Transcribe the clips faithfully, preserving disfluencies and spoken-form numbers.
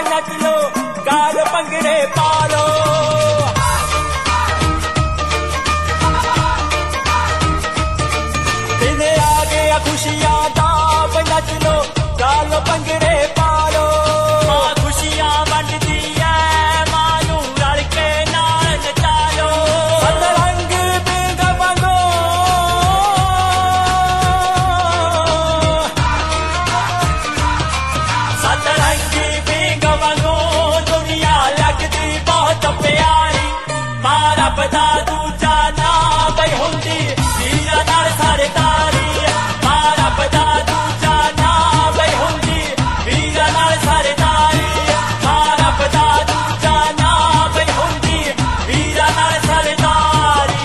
नच लो गाल भंगड़े पा लो दिन आ गया खुशियां दा नच लो गाल भंगड़े पा लो मां खुशियां वंडदी है मां नू रल के नाल नचा लो सतरंग बिंग वांगो सतरंग बिंग वांगो दुनिया लगदी बहुत प्यारी मां रब दा दूजा ना बई हुंदी वीरां नाल सरदारी मां रब दा दूजा ना बई हुंदी वीरां नाल सरदारी मां रब दा दूजा ना बई हुंदी वीरां नाल सरदारी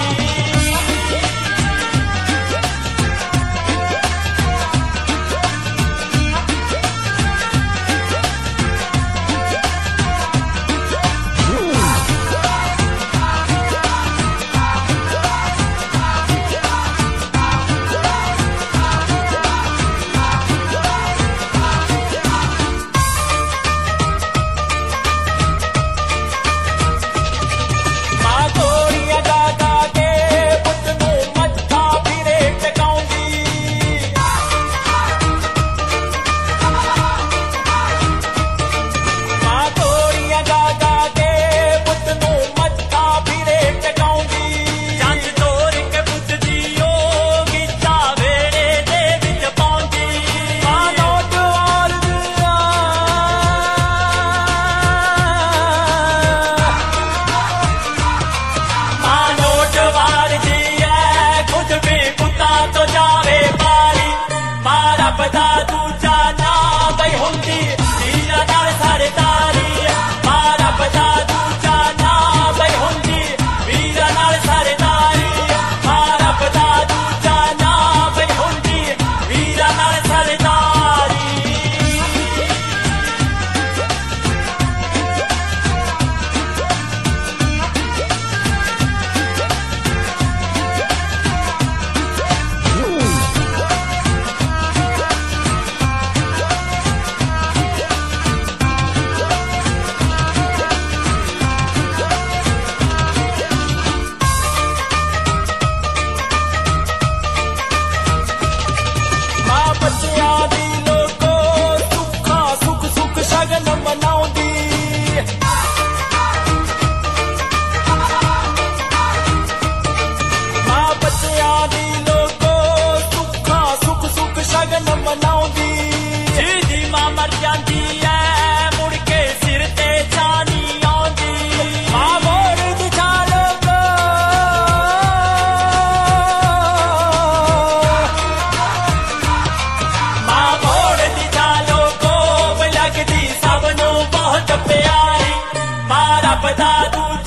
मां गोरियां गा गा के पुੱਤ ਨੂੰ ਮੱਥਾ ਫਿਰੇ ਟਿਕਾਉਂਦੀ ਮਾਂ ਗੋਰੀਆਂ ਗਾ ਗਾ ਕੇ ਪੁੱਤ ਨੂੰ ਮੱਥਾ ਫਿਰੇ ਟਿਕਾਉਂਦੀ ਜੰਜ ਤੋਰ ਕੇ ਪੁੱਛਦੀ ਓ ਗੀਤਾ ਵੇੜੇ ਦੇ ਵਿੱਚ ਪਾਉਂਦੀ ਮਾਂ ਨੌਜਵਾਨ ਦੀਆਂ ਮਾਂ ਨੌਜਵਾਨ ਦੀ ਐ ਖੁਦ ਵੀ ਪੁੱਤਾਂ ਤੋਂ ਜਾਵੇ ਬਾਰੀ ਮਾਂ ਰੱਬ ਦਾ ਦੂਜਾ ਨਾ ਬਈ ਹੁੰਦੀ ਵੀਰਾਂ ਨਾਲ ਸਰਦਾਰੀ ਮਾਂ ਰੱਬ ਦਾ ਦੂਜਾ ਨਾ ਬਈ ਹੁੰਦੀ ਵੀਰਾਂ ਨਾਲ ਸਰਦਾਰੀ ਮਾਂ ਰੱਬ ਦਾ ਦੂਜਾ ਨਾ ਬਈ ਹੁੰਦੀ ਵੀਰਾਂ ਨਾਲ ਸਰਦਾਰੀ ਮਾਂ ਬੱਚਿਆਂ ਦੀ ਲੋਕੋ ਸੁੱਖਾਂ ਸੁੱਖ ਸੁੱਖ ਸ਼ਗਨ ਮਨਾਉਂਦੀ ਮਾਂ ਬੱਚਿਆਂ ਦੀ ਲੋਕੋ ਸੁੱਖਾਂ ਸੁੱਖ ਸੁੱਖ ਸ਼ਗਨ ਮਨਾਉਂਦੀ ਜਿਹਦੀ ਮਾਂ ਮਰ ਜਾਂਦੀ ਐ ਮੁੜ ਕੇ ਸਿਰ ਤੇ ਛਾਨੀ ਆਉਂਦੀ ਮਾਂ ਮੋੜ ਦੀ ਛਾਲੋ ਮਾਂ ਮੋੜ ਦੀ ਛਾਲੋ ਕੋ ਲੱਗਦੀ ਸਭ ਨੂੰ ਬਹੁਤ ਪਿਆਰੀ ਮਾਂ ਰੱਬ ਦਾ ਦੂਜਾ